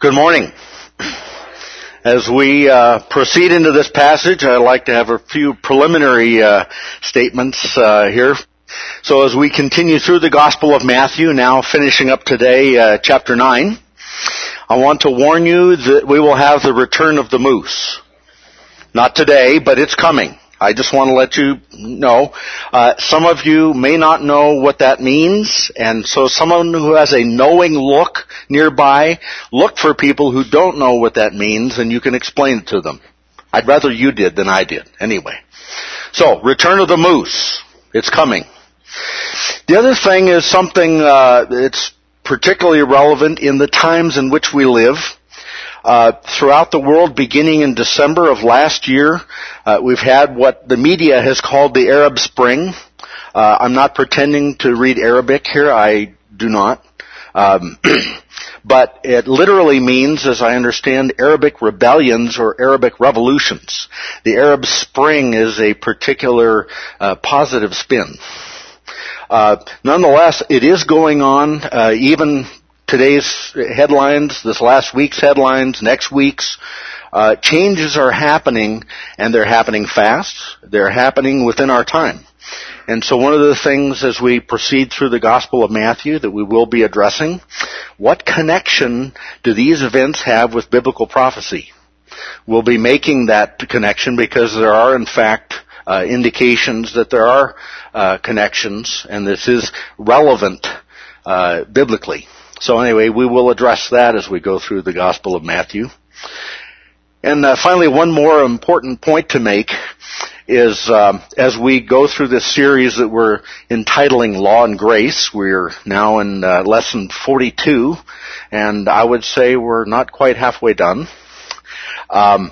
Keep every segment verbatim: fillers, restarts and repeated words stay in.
Good morning. As we uh, proceed into this passage, I'd like to have a few preliminary uh, statements uh, here. So as we continue through the Gospel of Matthew, now finishing up today, uh, chapter nine, I want to warn you that we will have the return of the moose. Not today, but it's coming. I just want to let you know. Uh, some of you may not know what that means, and so someone who has a knowing look nearby, look for people who don't know what that means, and you can explain it to them. I'd rather you did than I did, anyway. So, return of the moose. It's coming. The other thing is something uh, that's particularly relevant in the times in which we live. Uh, throughout the world, beginning in December of last year, uh, we've had what the media has called the Arab Spring. Uh, I'm not pretending to read Arabic here. I do not. Um, but it literally means, as I understand, Arabic rebellions or Arabic revolutions. The Arab Spring is a particular uh, positive spin. Uh, nonetheless, it is going on, uh, even today's headlines, this last week's headlines, next week's, uh, changes are happening, and they're happening fast. They're happening within our time. And so one of the things as we proceed through the Gospel of Matthew that we will be addressing, what connection do these events have with biblical prophecy? We'll be making that connection because there are, in fact, uh, indications that there are uh, connections, and this is relevant uh, biblically. So anyway, we will address that as we go through the Gospel of Matthew. And uh, finally, one more important point to make is um, as we go through this series that we're entitling Law and Grace, we're now in uh, lesson forty-two, and I would say we're not quite halfway done. Um,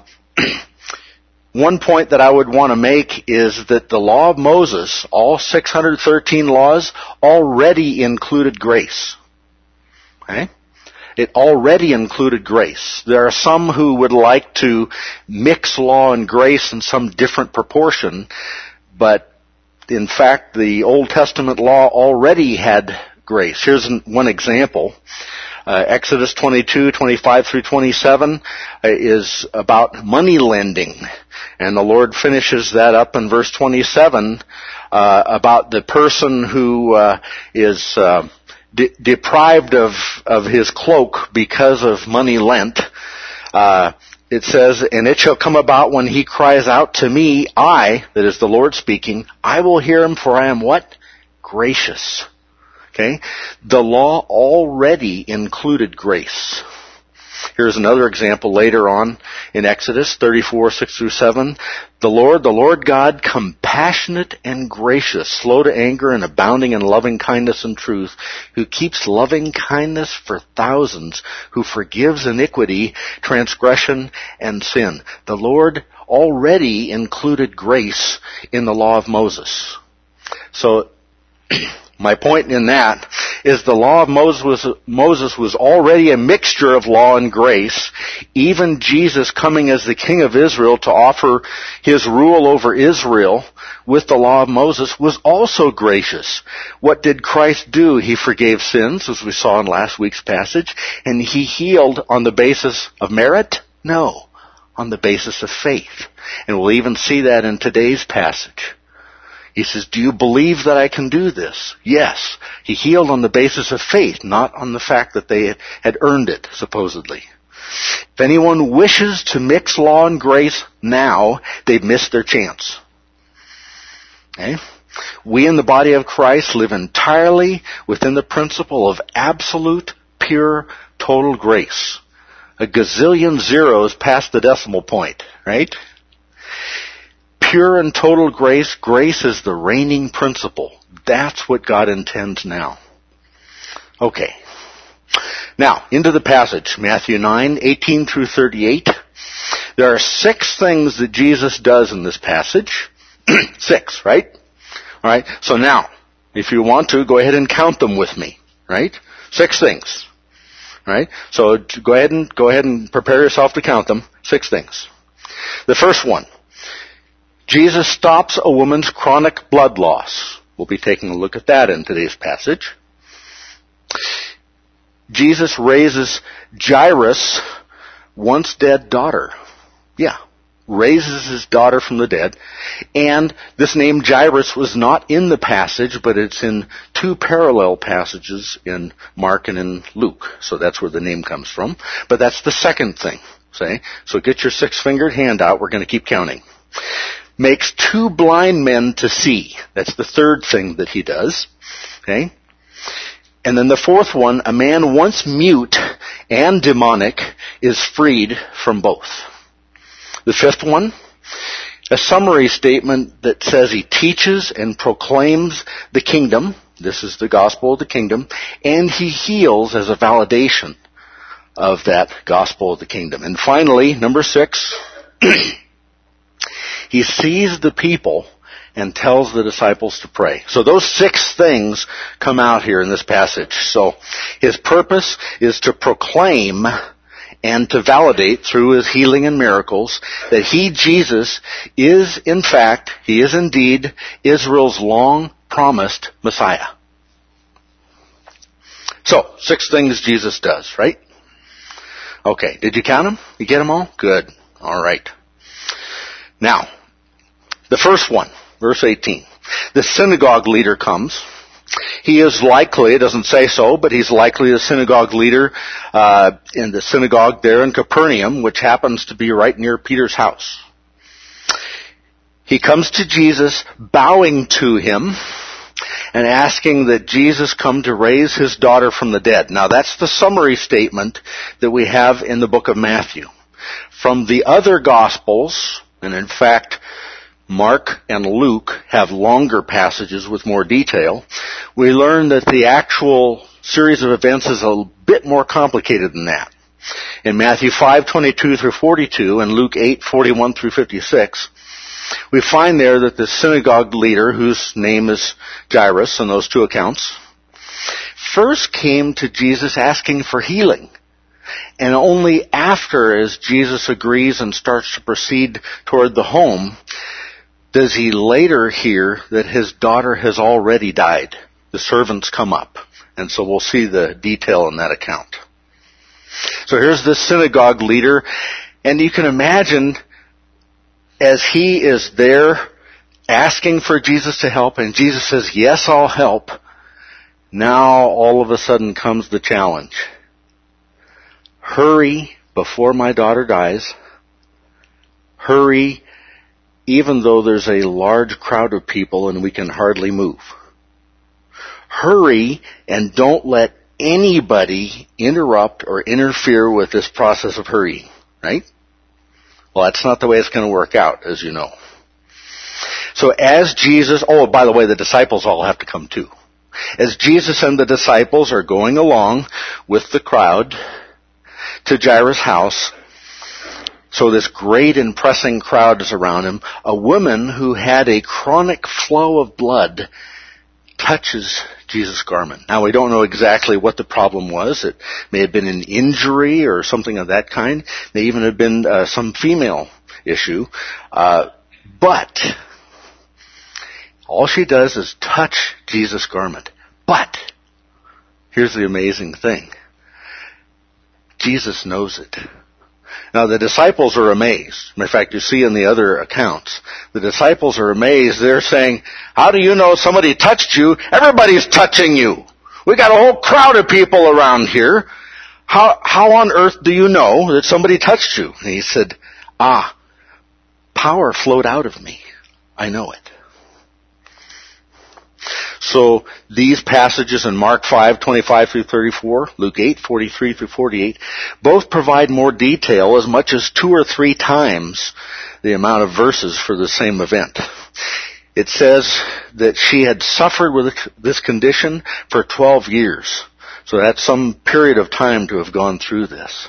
one point that I would want to make is that the Law of Moses, all six hundred thirteen laws, already included grace. Okay? It already included grace. There are some who would like to mix law and grace in some different proportion, but in fact the Old Testament law already had grace. Here's one example. Uh, Exodus twenty-two, twenty-five through twenty-seven uh, is about money lending, and the Lord finishes that up in verse twenty-seven uh, about the person who uh, is uh, De- deprived of, of his cloak because of money lent. Uh, it says, and it shall come about when he cries out to me, I, that is the Lord speaking, I will hear him, for I am what? Gracious. Okay? The law already included grace. Here's another example later on in Exodus thirty-four, six through seven. The Lord, the Lord God, compassionate and gracious, slow to anger and abounding in loving kindness and truth, who keeps loving kindness for thousands, who forgives iniquity, transgression, and sin. The Lord already included grace in the law of Moses. So, my point in that is the law of Moses was, Moses was already a mixture of law and grace. Even Jesus coming as the King of Israel to offer his rule over Israel with the law of Moses was also gracious. What did Christ do? He forgave sins, as we saw in last week's passage, and he healed on the basis of merit? No, on the basis of faith. And we'll even see that in today's passage. He says, do you believe that I can do this? Yes. He healed on the basis of faith, not on the fact that they had earned it, supposedly. If anyone wishes to mix law and grace now, they've missed their chance. Okay? We in the body of Christ live entirely within the principle of absolute, pure, total grace. A gazillion zeros past the decimal point, right? Pure and total grace, grace is the reigning principle. That's what God intends now. Okay. Now, into the passage, Matthew nine, eighteen through thirty-eight. There are six things that Jesus does in this passage. Six, right? Alright, so now, if you want to, go ahead and count them with me, right? Six things. Right? So go ahead and go ahead and prepare yourself to count them. Six things. The first one. Jesus stops a woman's chronic blood loss. We'll be taking a look at that in today's passage. Jesus raises Jairus' once dead daughter. Yeah, raises his daughter from the dead. And this name Jairus was not in the passage, but it's in two parallel passages in Mark and in Luke. So that's where the name comes from. But that's the second thing. See? So get your six-fingered hand out. We're going to keep counting. Makes two blind men to see. That's the third thing that he does. Okay? And then the fourth one, a man once mute and demonic is freed from both. The fifth one, a summary statement that says he teaches and proclaims the kingdom. This is the gospel of the kingdom. And he heals as a validation of that gospel of the kingdom. And finally, number six, he sees the people and tells the disciples to pray. So those six things come out here in this passage. So his purpose is to proclaim and to validate through his healing and miracles that he, Jesus, is in fact, he is indeed Israel's long-promised Messiah. So, six things Jesus does, right? Okay, did you count them? You get them all? Good. All right. Now, the first one, verse eighteen. The synagogue leader comes. He is likely, it doesn't say so, but he's likely the synagogue leader uh, in the synagogue there in Capernaum, which happens to be right near Peter's house. He comes to Jesus, bowing to him, and asking that Jesus come to raise his daughter from the dead. Now that's the summary statement that we have in the book of Matthew. From the other Gospels, and in fact, Mark and Luke have longer passages with more detail, we learn that the actual series of events is a bit more complicated than that. In Matthew five twenty-two through forty-two and Luke eight forty-one through fifty-six, we find there that the synagogue leader, whose name is Jairus in those two accounts, first came to Jesus asking for healing. And only after, as Jesus agrees and starts to proceed toward the home, does he later hear that his daughter has already died. The servants come up. And so we'll see the detail in that account. So here's the synagogue leader, and you can imagine as he is there asking for Jesus to help, and Jesus says, yes, I'll help. Now all of a sudden comes the challenge. Hurry before my daughter dies. Hurry even though there's a large crowd of people and we can hardly move. Hurry and don't let anybody interrupt or interfere with this process of hurrying, right? Well, that's not the way it's going to work out, as you know. So as Jesus, oh, by the way, the disciples all have to come too. As Jesus and the disciples are going along with the crowd to Jairus' house, so this great and pressing crowd is around him, a woman who had a chronic flow of blood touches Jesus' garment. Now, we don't know exactly what the problem was. It may have been an injury or something of that kind. It may even have been uh, some female issue. Uh, but all she does is touch Jesus' garment. But here's the amazing thing. Jesus knows it. Now, the disciples are amazed. In fact, you see in the other accounts, the disciples are amazed. They're saying, how do you know somebody touched you? Everybody's touching you. We got a whole crowd of people around here. How, how on earth do you know that somebody touched you? And he said, ah, power flowed out of me. I know it. So these passages in Mark five twenty-five through thirty-four, Luke eight forty-three through forty-eight, both provide more detail, as much as two or three times the amount of verses for the same event. It says that she had suffered with this condition for twelve years. So that's some period of time to have gone through this.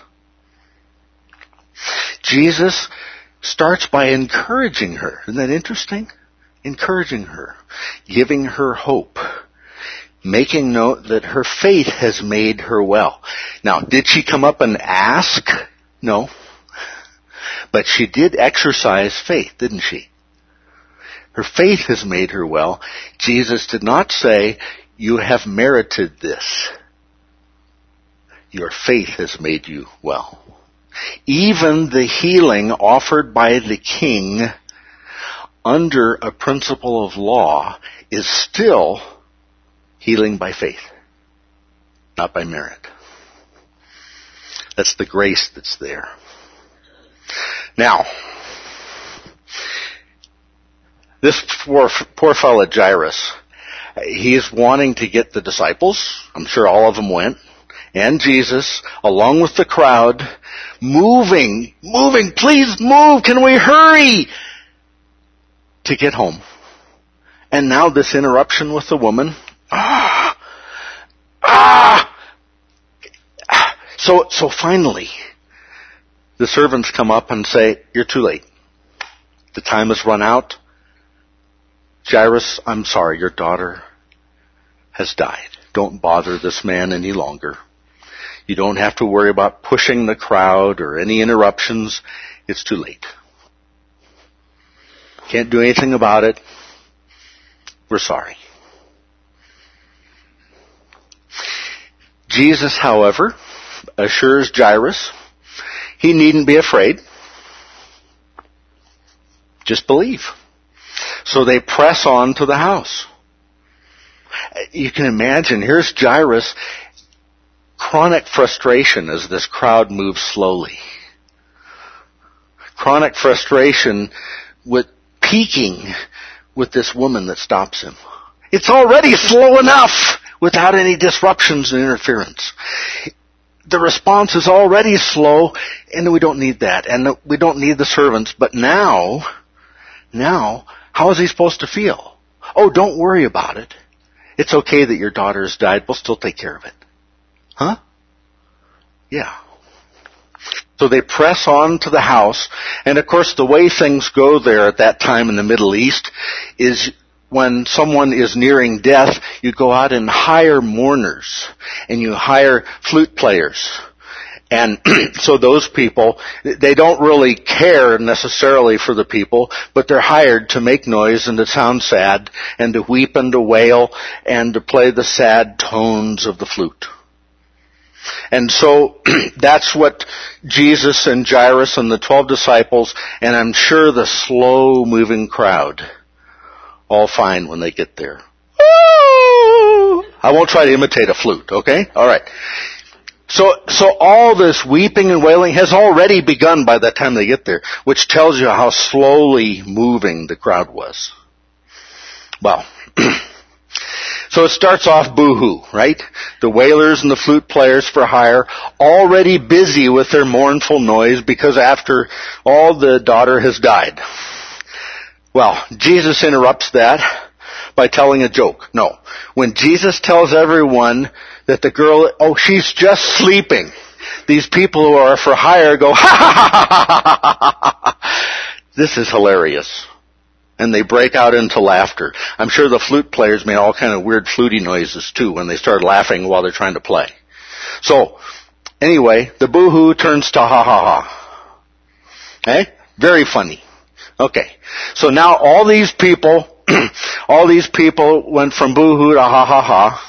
Jesus starts by encouraging her. Isn't that interesting? Encouraging her, giving her hope, making note that her faith has made her well. Now, did she come up and ask? No. But she did exercise faith, didn't she? Her faith has made her well. Jesus did not say, you have merited this. your faith has made you well. Even the healing offered by the king under a principle of law is still healing by faith, not by merit. That's the grace that's there. Now, this poor, poor fellow Jairus, he's wanting to get the disciples, I'm sure all of them went, and Jesus, along with the crowd, moving, moving, please move, can we hurry? To get home. And now this interruption with the woman, ah, ah, so, so finally, the servants come up and say, you're too late. The time has run out. Jairus, I'm sorry, your daughter has died. Don't bother this man any longer. You don't have to worry about pushing the crowd or any interruptions. It's too late. Can't do anything about it. We're sorry. Jesus, however, assures Jairus he needn't be afraid. Just believe. So they press on to the house. You can imagine, here's Jairus, chronic frustration as this crowd moves slowly. Chronic frustration with peaking with this woman that stops him. It's already slow enough without any disruptions and interference. The response is already slow, and we don't need that, and we don't need the servants. But now, now, how is he supposed to feel? Oh, don't worry about it. It's okay that your daughter has died. We'll still take care of it. Huh? Yeah. So they press on to the house, and of course the way things go there at that time in the Middle East is when someone is nearing death, you go out and hire mourners, and you hire flute players. And so those people, they don't really care necessarily for the people, but they're hired to make noise and to sound sad, and to weep and to wail, and to play the sad tones of the flute. And so that's what Jesus and Jairus and the twelve disciples, and I'm sure the slow-moving crowd, all find when they get there. I won't try to imitate a flute, okay? All right. So, so all this weeping and wailing has already begun by the time they get there, which tells you how slowly moving the crowd was. Well, so it starts off boo-hoo, right? The wailers and the flute players for hire, already busy with their mournful noise because after all, the daughter has died. Well, Jesus interrupts that by telling a joke. No. When Jesus tells everyone that the girl, oh, she's just sleeping, these people who are for hire go, ha ha ha ha ha ha ha. This is hilarious. And they break out into laughter. I'm sure the flute players made all kind of weird fluty noises too when they started laughing while they're trying to play. So, anyway, the boo-hoo turns to ha ha ha. Okay? Very funny. Okay. So now all these people, all these people went from boo-hoo to ha ha ha.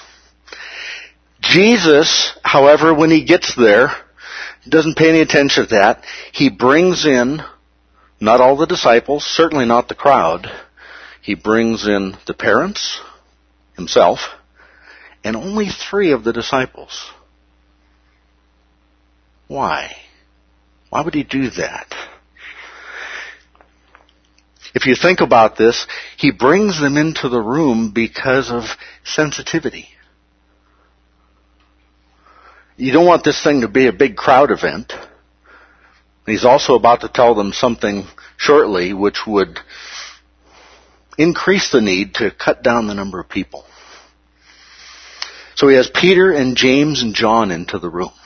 Jesus, however, when he gets there, doesn't pay any attention to that. He brings in not all the disciples, certainly not the crowd. He brings in the parents, himself, and only three of the disciples. Why? Why would he do that? If you think about this, he brings them into the room because of sensitivity. You don't want this thing to be a big crowd event. He's also about to tell them something shortly which would increase the need to cut down the number of people. So he has Peter and James and John into the room.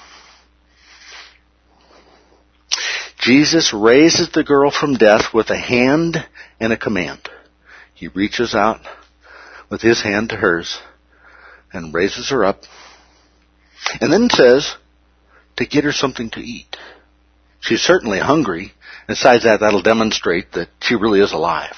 Jesus raises the girl from death with a hand and a command. He reaches out with his hand to hers and raises her up, and then says to get her something to eat. She's certainly hungry. Besides that, that'll demonstrate that she really is alive.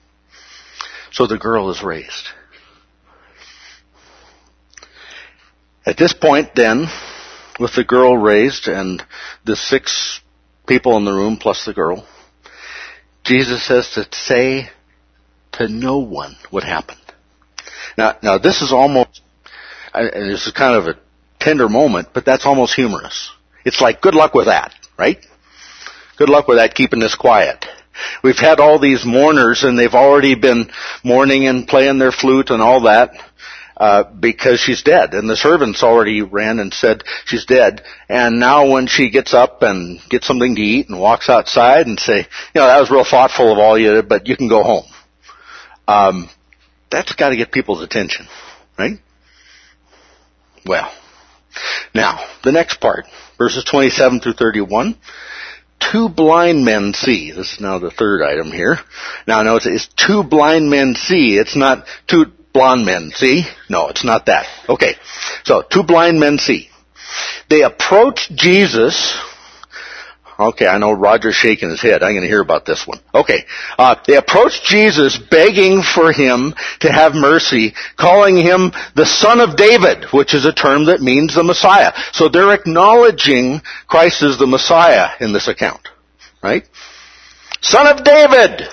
So the girl is raised. At this point then, with the girl raised and the six people in the room plus the girl, Jesus says to say to no one what happened. Now, now this is almost, and this is kind of a tender moment, but that's almost humorous. It's like, good luck with that, right? Good luck with that, keeping this quiet. We've had all these mourners, and they've already been mourning and playing their flute and all that, uh, because she's dead. And the servants already ran and said she's dead. And now when she gets up and gets something to eat and walks outside and say, you know, that was real thoughtful of all you, but you can go home. Um, that's got to get people's attention, right? Well, now, the next part, verses twenty-seven through thirty-one. Two blind men see. This is now the third item here. Now, notice it's two blind men see. It's not two blonde men see. No, it's not that. Okay. So, two blind men see. They approach Jesus. Okay, I know Roger's shaking his head. I'm going to hear about this one. Okay. Uh, they approach Jesus begging for him to have mercy, calling him the Son of David, which is a term that means the Messiah. So they're acknowledging Christ as the Messiah in this account. Right? Son of David!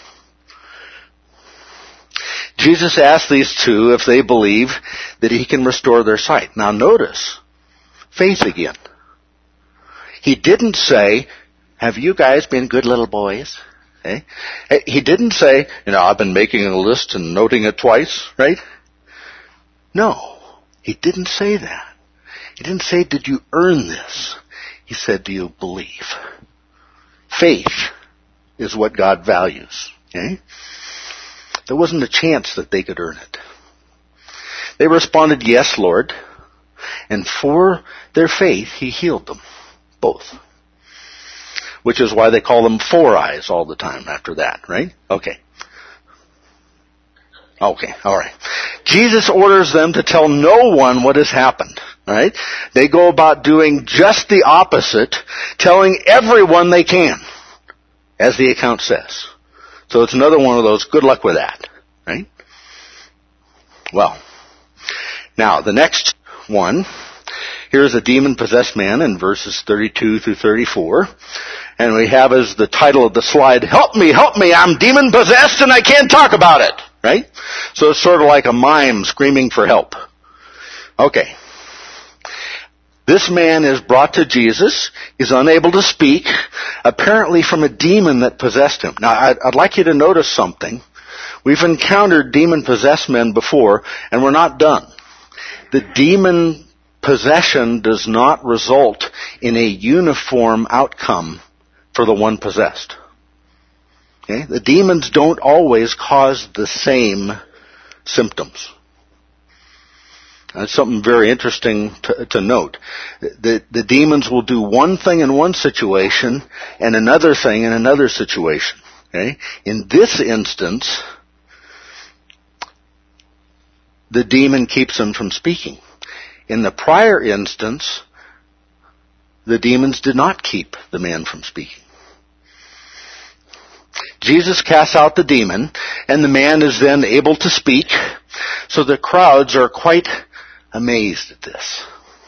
Jesus asked these two if they believe that he can restore their sight. Now notice, faith again. He didn't say, have you guys been good little boys? Okay. He didn't say, you know, I've been making a list and noting it twice, right? No, he didn't say that. He didn't say, did you earn this? He said, do you believe? Faith is what God values. Okay? There wasn't a chance that they could earn it. They responded, yes, Lord. And for their faith, he healed them. Both. Which is why they call them four eyes all the time after that, right? Okay. Okay, alright. Jesus orders them to tell no one what has happened, right? They go about doing just the opposite, telling everyone they can, as the account says. So it's another one of those, good luck with that, right? Well, now the next one, here's a demon-possessed man in verses thirty-two through thirty-four. And we have as the title of the slide, help me, help me, I'm demon-possessed and I can't talk about it. Right? So it's sort of like a mime screaming for help. Okay. This man is brought to Jesus. He's unable to speak, apparently from a demon that possessed him. Now, I'd, I'd like you to notice something. We've encountered demon-possessed men before, and we're not done. The demon possession does not result in a uniform outcome for the one possessed. Okay? The demons don't always cause the same symptoms. That's something very interesting to, to note. The, the demons will do one thing in one situation and another thing in another situation. Okay? In this instance, the demon keeps him from speaking. In the prior instance, the demons did not keep the man from speaking. Jesus casts out the demon, and the man is then able to speak, so the crowds are quite amazed at this.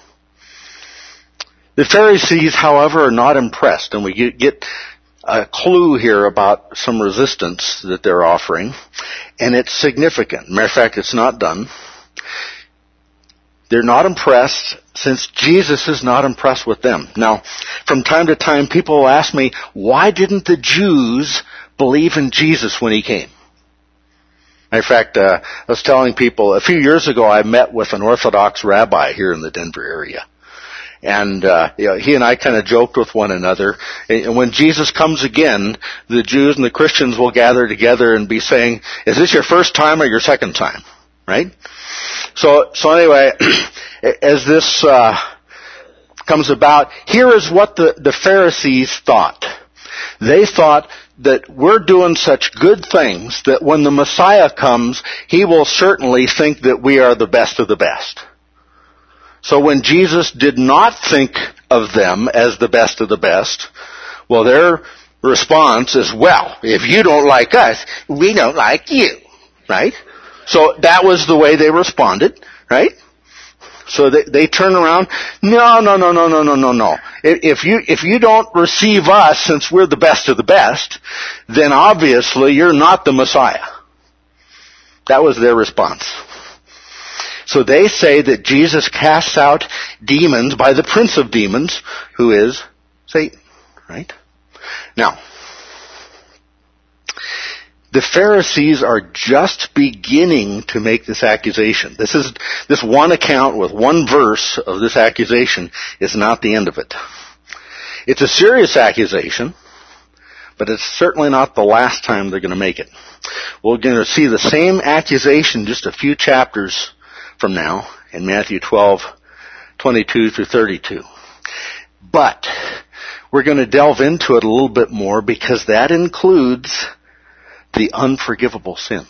The Pharisees, however, are not impressed, and we get, get a clue here about some resistance that they're offering, and it's significant. Matter of fact, it's not done. They're not impressed since Jesus is not impressed with them. Now, from time to time, people will ask me, why didn't the Jews believe in Jesus when he came? In fact, uh, I was telling people, a few years ago I met with an Orthodox rabbi here in the Denver area. And uh, you know, he and I kind of joked with one another. And when Jesus comes again, the Jews and the Christians will gather together and be saying, is this your first time or your second time? Right? So, so anyway, as this uh, comes about, here is what the, the Pharisees thought. They thought that we're doing such good things that when the Messiah comes, he will certainly think that we are the best of the best. So when Jesus did not think of them as the best of the best, well, their response is, well, if you don't like us, we don't like you. Right? So that was the way they responded, right? So they, they turn around, no, no, no, no, no, no, no, no. If you, if you don't receive us, since we're the best of the best, then obviously you're not the Messiah. That was their response. So they say that Jesus casts out demons by the prince of demons, who is Satan, right? Now, the Pharisees are just beginning to make this accusation. This is, this one account with one verse of this accusation is not the end of it. It's a serious accusation, but it's certainly not the last time they're going to make it. We're going to see the same accusation just a few chapters from now in Matthew twelve, twenty-two through thirty-two. But we're going to delve into it a little bit more because that includes the unforgivable sin.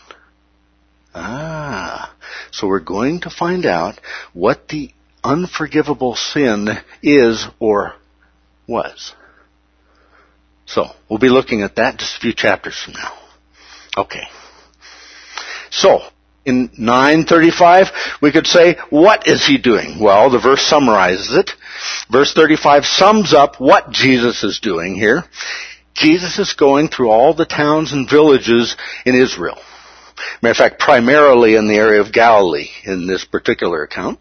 Ah, so we're going to find out what the unforgivable sin is or was. So, we'll be looking at that just a few chapters from now. Okay. So, in nine thirty-five, we could say, what is he doing? Well, the verse summarizes it. Verse thirty-five sums up what Jesus is doing here. Jesus is going through all the towns and villages in Israel. Matter of fact, primarily in the area of Galilee in this particular account.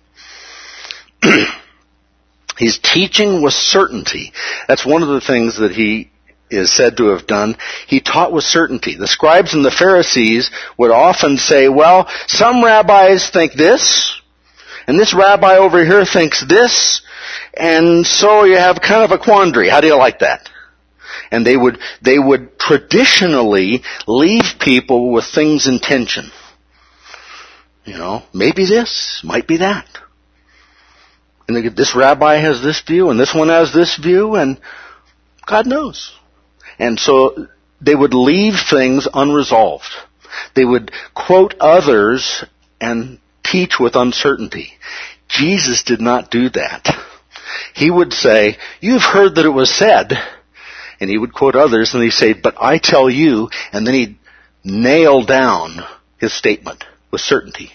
He's teaching with certainty. That's one of the things that he is said to have done. He taught with certainty. The scribes and the Pharisees would often say, well, some rabbis think this, and this rabbi over here thinks this, and so you have kind of a quandary. How do you like that? And they would, they would traditionally leave people with things in tension. You know, maybe this, might be that. And they, this rabbi has this view, and this one has this view, and God knows. And so they would leave things unresolved. They would quote others and teach with uncertainty. Jesus did not do that. He would say, you've heard that it was said, and he would quote others, and he'd say, but I tell you, and then he'd nail down his statement with certainty.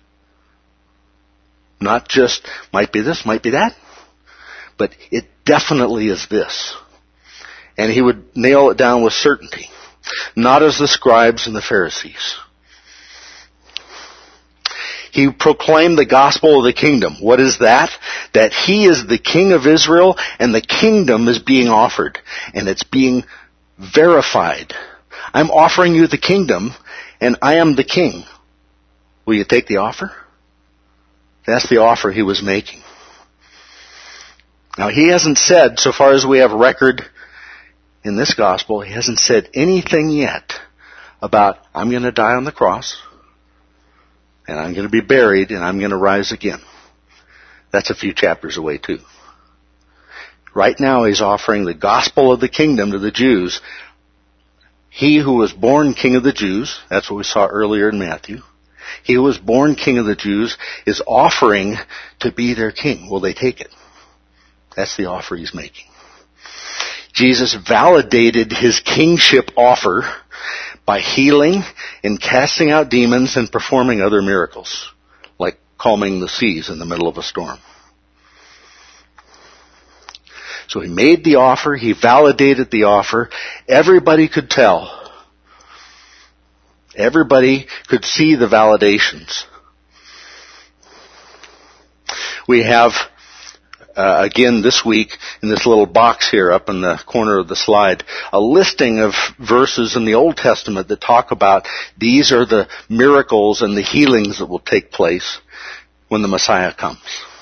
Not just, might be this, might be that, but it definitely is this. And he would nail it down with certainty. Not as the scribes and the Pharisees. He proclaimed the gospel of the kingdom. What is that? That he is the king of Israel and the kingdom is being offered. And it's being verified. I'm offering you the kingdom and I am the king. Will you take the offer? That's the offer he was making. Now he hasn't said, so far as we have record in this gospel, he hasn't said anything yet about, I'm going to die on the cross, and I'm going to be buried, and I'm going to rise again. That's a few chapters away too. Right now he's offering the gospel of the kingdom to the Jews. He who was born king of the Jews, that's what we saw earlier in Matthew, he who was born king of the Jews is offering to be their king. Will they take it? That's the offer he's making. Jesus validated his kingship offer by healing and casting out demons and performing other miracles, like calming the seas in the middle of a storm. So he made the offer, he validated the offer. Everybody could tell. Everybody could see the validations. We have Uh, again this week in this little box here up in the corner of the slide, a listing of verses in the Old Testament that talk about these are the miracles and the healings that will take place when the Messiah comes.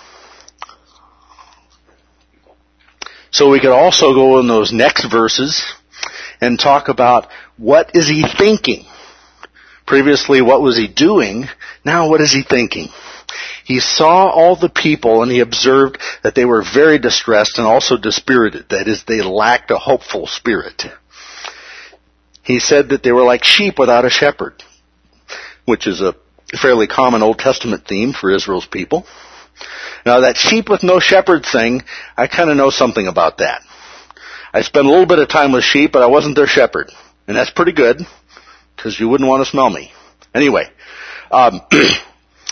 So we could also go in those next verses and talk about what is he thinking. Previously, what was he doing? Now, what is he thinking? He saw all the people and he observed that they were very distressed and also dispirited. That is, they lacked a hopeful spirit. He said that they were like sheep without a shepherd, which is a fairly common Old Testament theme for Israel's people. Now that sheep with no shepherd thing, I kind of know something about that. I spent a little bit of time with sheep, but I wasn't their shepherd. And that's pretty good, because you wouldn't want to smell me. Anyway, um,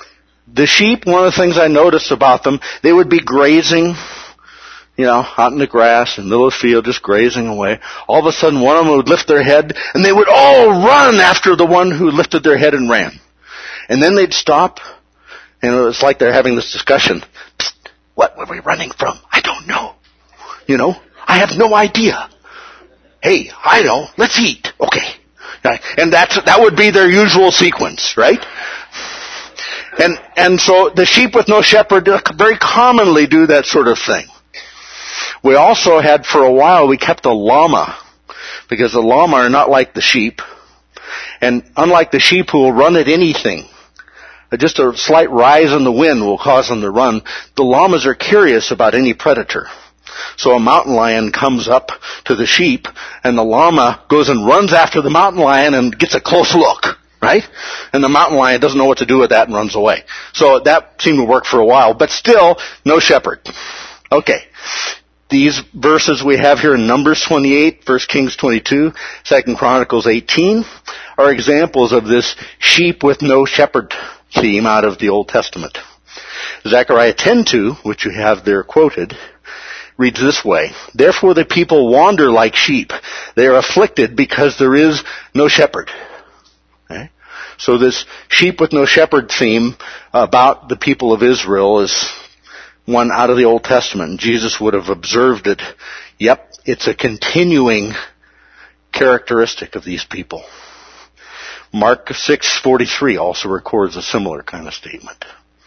The sheep, one of the things I noticed about them, they would be grazing, you know, out in the grass in the middle of the field, just grazing away. All of a sudden, one of them would lift their head, and they would all run after the one who lifted their head and ran. And then they'd stop, and it was like they're having this discussion. Psst, what were we running from? I don't know. You know, I have no idea. Hey, I know. Let's eat. Okay. And that's, that would be their usual sequence, right? And, and so the sheep with no shepherd very commonly do that sort of thing. We also had, for a while, we kept a llama, because the llama are not like the sheep. And unlike the sheep who will run at anything, just a slight rise in the wind will cause them to run, the llamas are curious about any predator. So a mountain lion comes up to the sheep, and the llama goes and runs after the mountain lion and gets a close look, right? And the mountain lion doesn't know what to do with that and runs away. So that seemed to work for a while, but still, no shepherd. Okay. These verses we have here in Numbers twenty-eight, First Kings twenty-two, Second Chronicles eighteen, are examples of this sheep with no shepherd theme out of the Old Testament. Zechariah ten two, which you have there quoted, reads this way: Therefore the people wander like sheep. They are afflicted because there is no shepherd. Okay? So this sheep with no shepherd theme about the people of Israel is one out of the Old Testament. Jesus would have observed it. Yep, it's a continuing characteristic of these people. Mark six forty-three also records a similar kind of statement.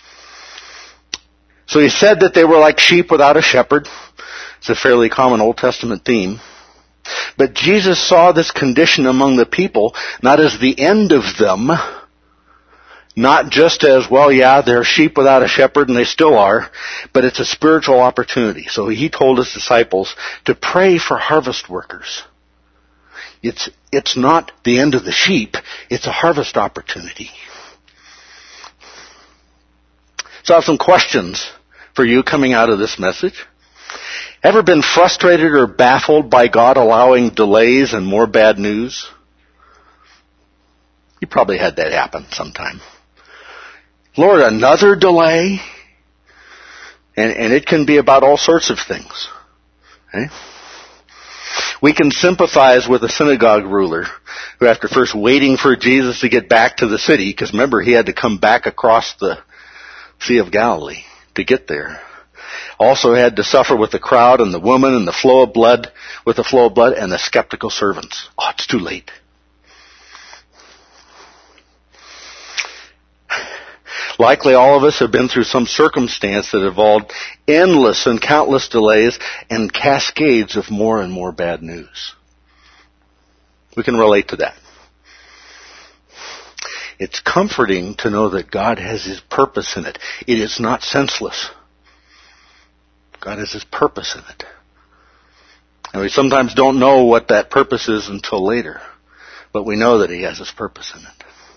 So he said that they were like sheep without a shepherd. It's a fairly common Old Testament theme. But Jesus saw this condition among the people not as the end of them, not just as, well, yeah, they're sheep without a shepherd, and they still are, but it's a spiritual opportunity. So he told his disciples to pray for harvest workers. It's, it's not the end of the sheep, it's a harvest opportunity. So I have some questions for you coming out of this message. Ever been frustrated or baffled by God allowing delays and more bad news? You probably had that happen sometime. Lord, another delay? And, and it can be about all sorts of things. Okay? We can sympathize with a synagogue ruler who, after first waiting for Jesus to get back to the city, because remember, he had to come back across the Sea of Galilee to get there, also had to suffer with the crowd and the woman and the flow of blood, with the flow of blood and the skeptical servants. Oh, it's too late. Likely all of us have been through some circumstance that involved endless and countless delays and cascades of more and more bad news. We can relate to that. It's comforting to know that God has His purpose in it. It is not senseless. God has His purpose in it. And we sometimes don't know what that purpose is until later, but we know that He has His purpose in it.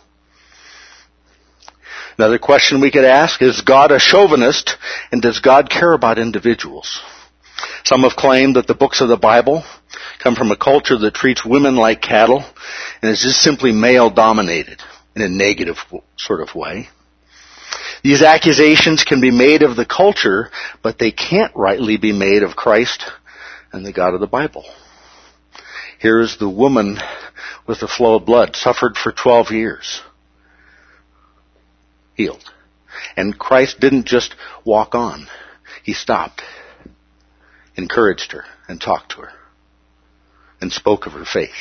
Another question we could ask, is God a chauvinist, and does God care about individuals? Some have claimed that the books of the Bible come from a culture that treats women like cattle and is just simply male-dominated in a negative sort of way. These accusations can be made of the culture, but they can't rightly be made of Christ and the God of the Bible. Here is the woman with the flow of blood, suffered for twelve years. Healed. And Christ didn't just walk on. He stopped, encouraged her, and talked to her, and spoke of her faith.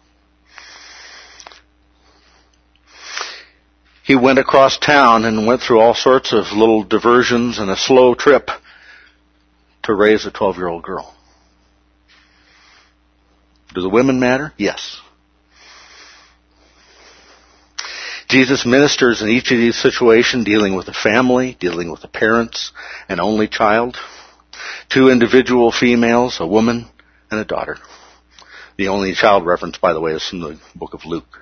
He went across town and went through all sorts of little diversions and a slow trip to raise a twelve-year-old girl. Do the women matter? Yes. Jesus ministers in each of these situations, dealing with a family, dealing with the parents, an only child, two individual females, a woman, and a daughter. The only child reference, by the way, is from the book of Luke.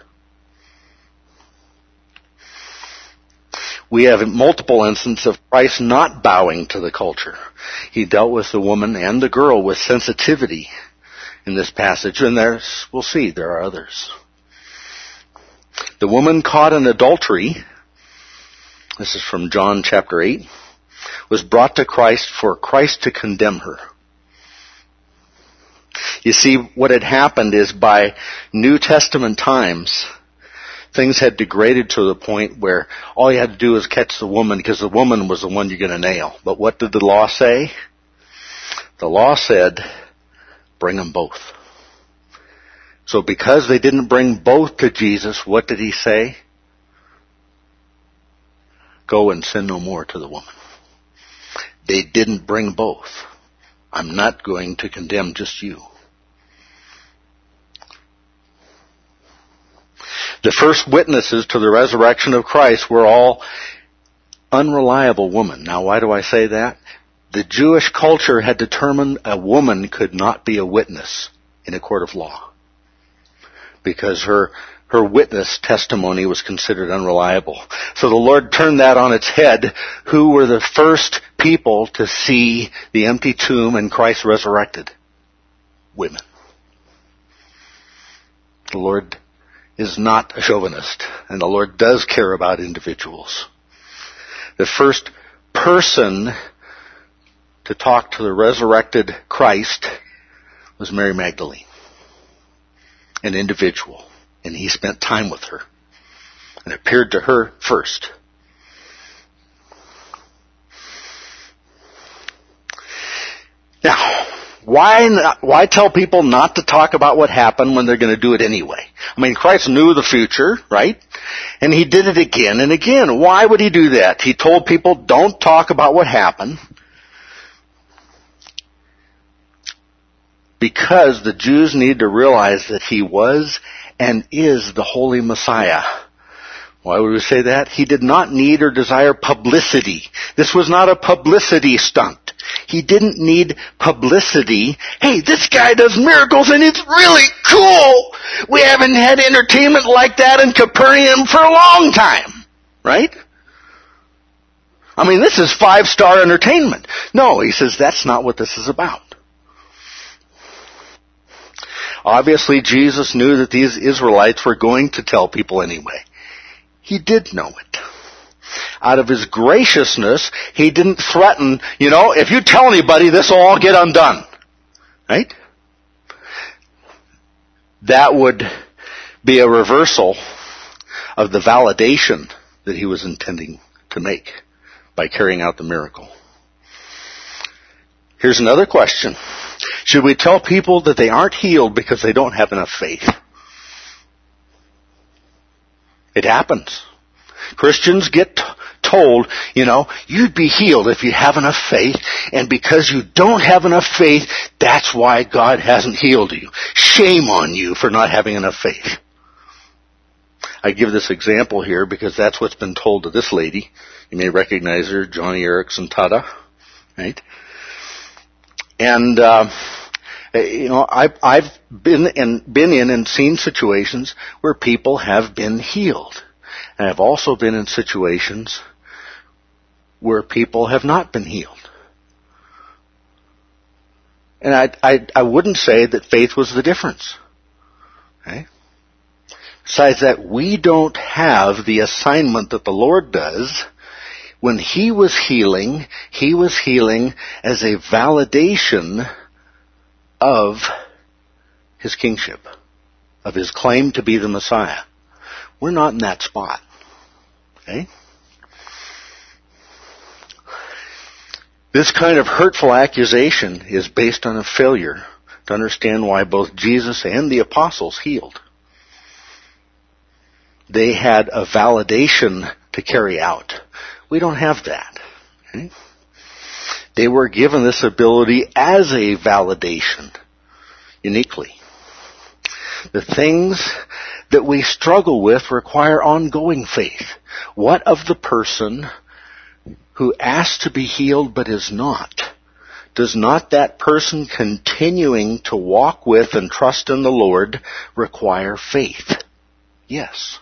We have multiple instances of Christ not bowing to the culture. He dealt with the woman and the girl with sensitivity in this passage, and there's, we'll see, there are others. The woman caught in adultery this is from John chapter eight, was brought to Christ for Christ to condemn her. You see, what had happened is by New Testament times, things had degraded to the point where all you had to do was catch the woman because the woman was the one you're going to nail. But what did the law say? The law said, bring them both. So because they didn't bring both to Jesus, what did he say? Go and sin no more to the woman. They didn't bring both. I'm not going to condemn just you. The first witnesses to the resurrection of Christ were all unreliable women. Now, why do I say that? The Jewish culture had determined a woman could not be a witness in a court of law because her her witness testimony was considered unreliable. So the Lord turned that on its head. Who were the first people to see the empty tomb and Christ resurrected? Women. The Lord is not a chauvinist, and the Lord does care about individuals. The first person to talk to the resurrected Christ was Mary Magdalene, an individual, and he spent time with her and appeared to her first. Now, why not, why tell people not to talk about what happened when they're going to do it anyway? I mean, Christ knew the future, right? And he did it again and again. Why would he do that? He told people, don't talk about what happened. Because the Jews need to realize that he was and is the Holy Messiah. Why would we say that? He did not need or desire publicity. This was not a publicity stunt. He didn't need publicity. Hey, this guy does miracles and it's really cool. We haven't had entertainment like that in Capernaum for a long time. Right? I mean, this is five-star entertainment. No, he says that's not what this is about. Obviously, Jesus knew that these Israelites were going to tell people anyway. He did know it. Out of his graciousness, he didn't threaten, you know, if you tell anybody, this will all get undone. Right? That would be a reversal of the validation that he was intending to make by carrying out the miracle. Here's another question. Should we tell people that they aren't healed because they don't have enough faith? It happens. Christians get t- told, you know, you'd be healed if you have enough faith, and because you don't have enough faith, that's why God hasn't healed you. Shame on you for not having enough faith. I give this example here because that's what's been told to this lady. You may recognize her, Johnny Erickson Tada, right? And, uh, you know, I've, I've been in, been in and seen situations where people have been healed. And I've also been in situations where people have not been healed. And I, I, I wouldn't say that faith was the difference. Okay? Besides that, we don't have the assignment that the Lord does. When he was healing, he was healing as a validation of his kingship, of his claim to be the Messiah. We're not in that spot. Okay? This kind of hurtful accusation is based on a failure to understand why both Jesus and the apostles healed. They had a validation to carry out. We don't have that. Okay? They were given this ability as a validation, uniquely. The things that we struggle with require ongoing faith. What of the person who asks to be healed but is not? Does not that person continuing to walk with and trust in the Lord require faith? Yes.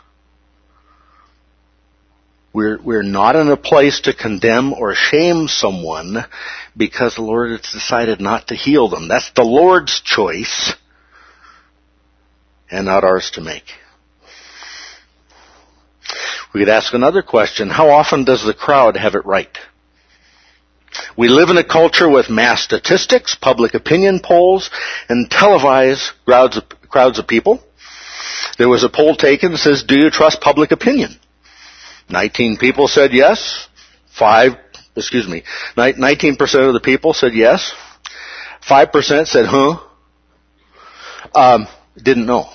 We're, we're not in a place to condemn or shame someone because the Lord has decided not to heal them. That's the Lord's choice and not ours to make. We could ask another question. How often does the crowd have it right? We live in a culture with mass statistics, public opinion polls, and televised crowds of, crowds of people. There was a poll taken that says, do you trust public opinion? nineteen people said yes. Five, excuse me, nineteen percent of the people said yes. Five percent said, huh? Um, didn't know.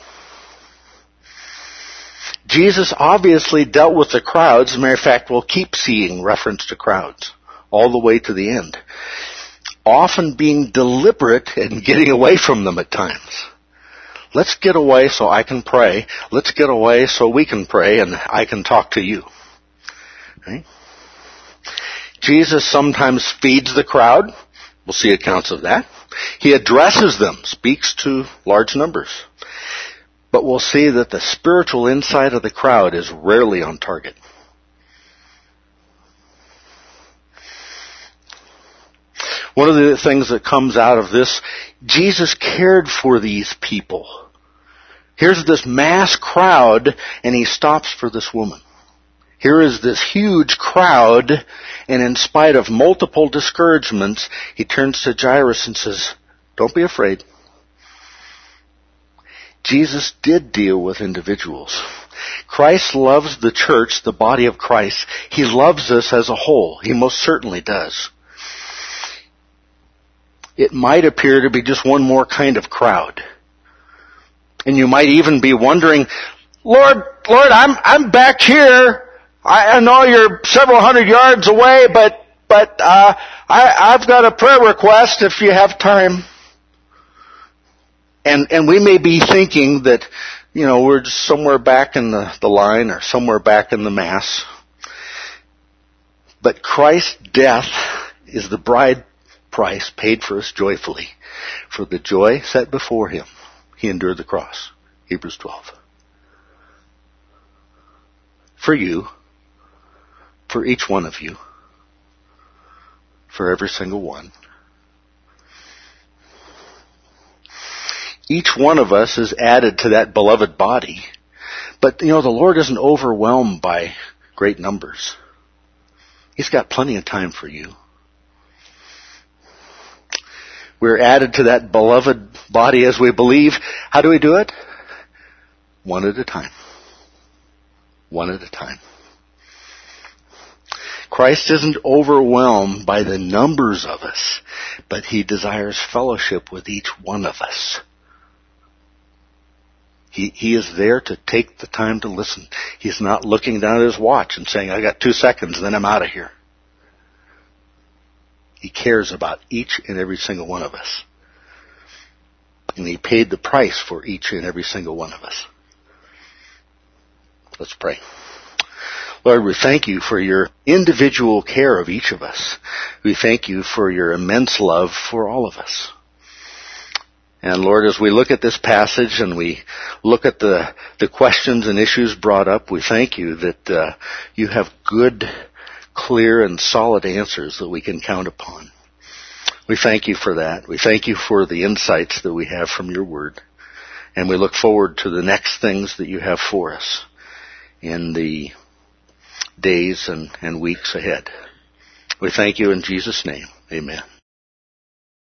Jesus obviously dealt with the crowds. As a matter of fact, we'll keep seeing reference to crowds all the way to the end. Often being deliberate and getting away from them at times. Let's get away so I can pray. Let's get away so we can pray and I can talk to you. Right? Jesus sometimes feeds the crowd. We'll see accounts of that. He addresses them, speaks to large numbers. But we'll see that the spiritual inside of the crowd is rarely on target. One of the things that comes out of this, Jesus cared for these people. Here's this mass crowd, and he stops for this woman. Here is this huge crowd, and in spite of multiple discouragements, he turns to Jairus and says, don't be afraid. Jesus did deal with individuals. Christ loves the church, the body of Christ. He loves us as a whole. He most certainly does. It might appear to be just one more kind of crowd. And you might even be wondering, Lord, Lord, I'm, I'm back here. I, I know you're several hundred yards away, but, but, uh, I, I've got a prayer request if you have time. And, and we may be thinking that, you know, we're just somewhere back in the, the line or somewhere back in the mass. But Christ's death is the bride price paid for us joyfully. For the joy set before him, he endured the cross. Hebrews twelve. For you, for each one of you, for every single one. Each one of us is added to that beloved body. But, you know, the Lord isn't overwhelmed by great numbers. He's got plenty of time for you. We're added to that beloved body as we believe. How do we do it? One at a time. One at a time. Christ isn't overwhelmed by the numbers of us, but he desires fellowship with each one of us. He, he is there to take the time to listen. He's not looking down at his watch and saying, I got two seconds and then I'm out of here. He cares about each and every single one of us. And he paid the price for each and every single one of us. Let's pray. Lord, we thank you for your individual care of each of us. We thank you for your immense love for all of us. And Lord, as we look at this passage and we look at the, the questions and issues brought up, we thank you that uh, you have good, clear, and solid answers that we can count upon. We thank you for that. We thank you for the insights that we have from your word. And we look forward to the next things that you have for us in the days and, and weeks ahead. We thank you in Jesus' name. Amen.